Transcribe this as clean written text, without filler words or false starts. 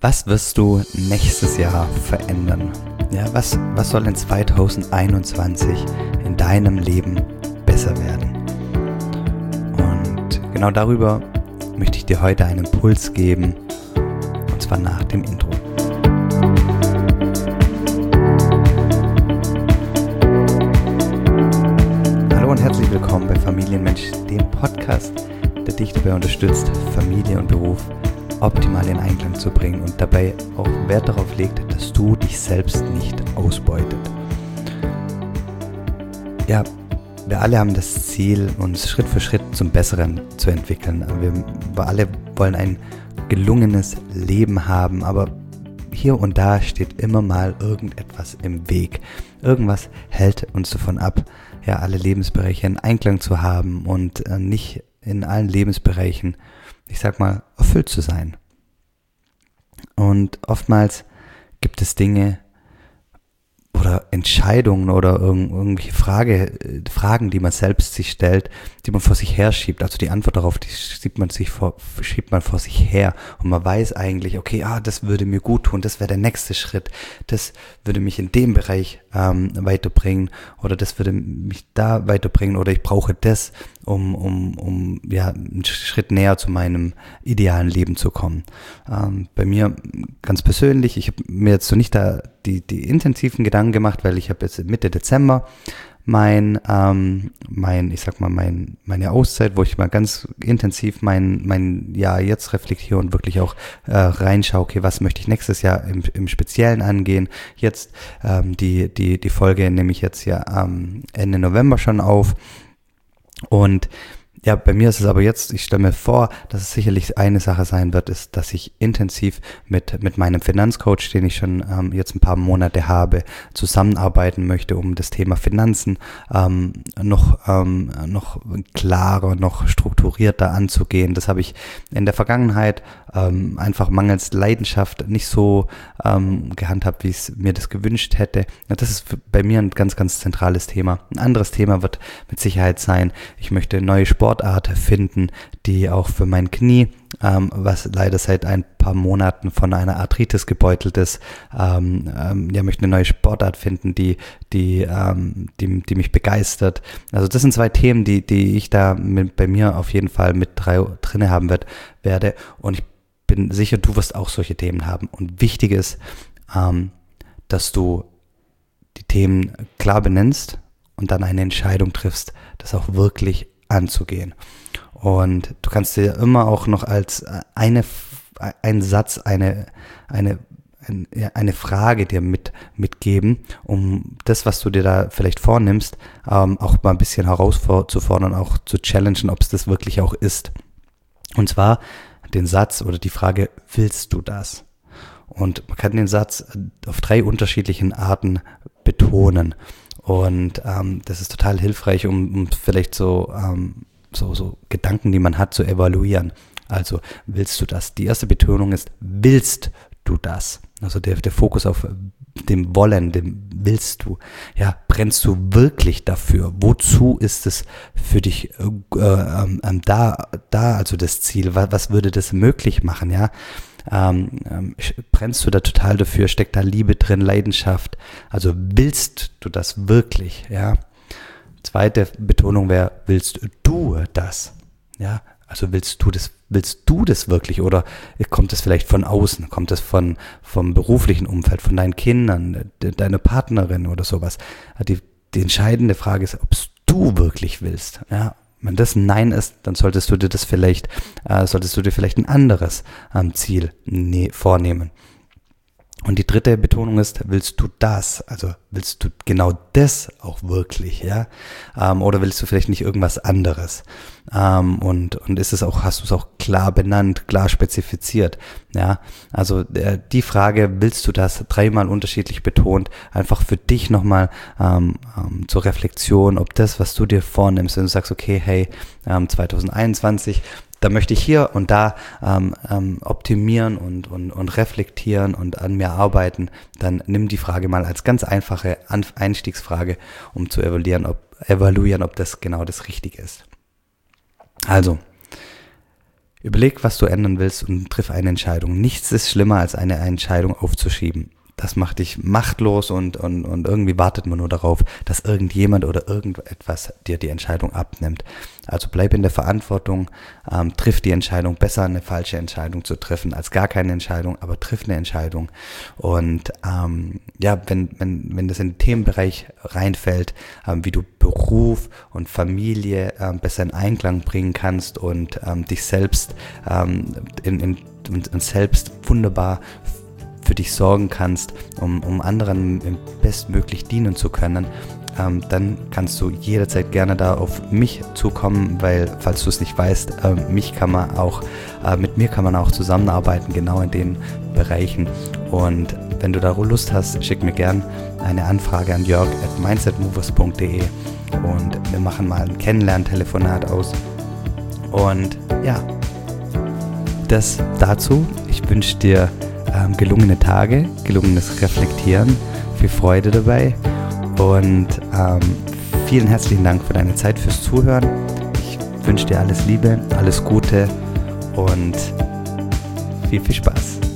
Was wirst du nächstes Jahr verändern? Ja, was soll in 2021 in deinem Leben besser werden? Und genau darüber möchte ich dir heute einen Impuls geben, und zwar nach dem Intro. Hallo und herzlich willkommen bei Familienmensch, dem Podcast, der dich dabei unterstützt, Familie und Beruf optimal in Einklang zu bringen und dabei auch Wert darauf legt, dass du dich selbst nicht ausbeutet. Ja, wir alle haben das Ziel, uns Schritt für Schritt zum Besseren zu entwickeln. Wir alle wollen ein gelungenes Leben haben, aber hier und da steht immer mal irgendetwas im Weg. Irgendwas hält uns davon ab, ja, alle Lebensbereiche in Einklang zu haben und nicht in allen Lebensbereichen, ich sag mal, erfüllt zu sein. Und oftmals gibt es Dinge oder Entscheidungen oder irgendwelche Fragen, die man selbst sich stellt, die man vor sich her schiebt. Also die Antwort darauf, die schiebt man vor sich her. Und man weiß eigentlich, okay, das würde mir gut tun, das wäre der nächste Schritt, das würde mich in dem Bereich weiterbringen oder das würde mich da weiterbringen oder ich brauche das, um einen Schritt näher zu meinem idealen Leben zu kommen. Bei mir ganz persönlich, ich habe mir jetzt so nicht die intensiven Gedanken gemacht, weil ich habe jetzt Mitte Dezember meine Auszeit, wo ich mal ganz intensiv mein Jahr jetzt reflektiere und wirklich auch reinschaue, okay, was möchte ich nächstes Jahr im Speziellen angehen. Jetzt die Folge nehme ich jetzt ja Ende November schon auf. Und ja, bei mir ist es aber jetzt, ich stelle mir vor, dass es sicherlich eine Sache sein wird, ist, dass ich intensiv mit meinem Finanzcoach, den ich schon jetzt ein paar Monate habe, zusammenarbeiten möchte, um das Thema Finanzen noch klarer, noch strukturierter anzugehen. Das habe ich in der Vergangenheit einfach mangels Leidenschaft nicht so gehandhabt, wie ich mir das gewünscht hätte. Das ist bei mir ein ganz, ganz zentrales Thema. Ein anderes Thema wird mit Sicherheit sein, ich möchte neue Sportart finden, die auch für mein Knie, was leider seit ein paar Monaten von einer Arthritis gebeutelt ist, möchte eine neue Sportart finden, die mich begeistert. Also das sind zwei Themen, die ich da bei mir auf jeden Fall mit drinne haben werde. Und ich bin sicher, du wirst auch solche Themen haben. Und wichtig ist, dass du die Themen klar benennst und dann eine Entscheidung triffst, das auch wirklich anzugehen. Und du kannst dir immer auch noch als einen Satz, eine Frage dir mitgeben, um das, was du dir da vielleicht vornimmst, auch mal ein bisschen herauszufordern, auch zu challengen, ob es das wirklich auch ist. Und zwar den Satz oder die Frage, willst du das? Und man kann den Satz auf 3 unterschiedlichen Arten betonen. Und das ist total hilfreich, um vielleicht so Gedanken, die man hat, zu evaluieren. Also, willst du das? Die erste Betonung ist, willst du das? Also der Fokus auf dem Wollen, dem willst du. Ja, brennst du wirklich dafür? Wozu ist es für dich also das Ziel? Was würde das möglich machen? Ja, brennst du da total dafür? Steckt da Liebe drin, Leidenschaft? Also willst du das wirklich? Ja. Zweite Betonung wäre, willst du das? Ja, also willst du das wirklich oder kommt es vielleicht von außen? Kommt es vom beruflichen Umfeld, von deinen Kindern, deiner Partnerin oder sowas? Die entscheidende Frage ist, ob du wirklich willst. Ja, wenn das ein Nein ist, dann solltest du dir vielleicht ein anderes Ziel vornehmen. Und die dritte Betonung ist, willst du das? Also willst du genau das auch wirklich, ja? Oder willst du vielleicht nicht irgendwas anderes? Und hast du es auch klar benannt, klar spezifiziert, ja? Also die Frage, willst du das, 3-mal unterschiedlich betont, einfach für dich nochmal zur Reflexion, ob das, was du dir vornimmst, wenn du sagst, okay, hey, 2021, da möchte ich hier und da optimieren und reflektieren und an mir arbeiten, dann nimm die Frage mal als ganz einfache Einstiegsfrage, um zu evaluieren, ob das genau das Richtige ist. Also, Überleg, was du ändern willst und triff eine Entscheidung. Nichts ist schlimmer, als eine Entscheidung aufzuschieben. Das macht dich machtlos und irgendwie wartet man nur darauf, dass irgendjemand oder irgendetwas dir die Entscheidung abnimmt. Also bleib in der Verantwortung, triff die Entscheidung. Besser eine falsche Entscheidung zu treffen als gar keine Entscheidung, aber triff eine Entscheidung. Und wenn das in den Themenbereich reinfällt, wie du Beruf und Familie besser in Einklang bringen kannst und dich selbst selbst wunderbar für dich sorgen kannst, um anderen bestmöglich dienen zu können, dann kannst du jederzeit gerne da auf mich zukommen, weil, falls du es nicht weißt, mit mir kann man auch zusammenarbeiten, genau in den Bereichen. Und wenn du da Lust hast, schick mir gern eine Anfrage an jörg@mindsetmovers.de und wir machen mal ein Kennenlerntelefonat aus. Und ja, das dazu. Ich wünsche dir gelungene Tage, gelungenes Reflektieren, viel Freude dabei und vielen herzlichen Dank für deine Zeit, fürs Zuhören. Ich wünsche dir alles Liebe, alles Gute und viel Spaß.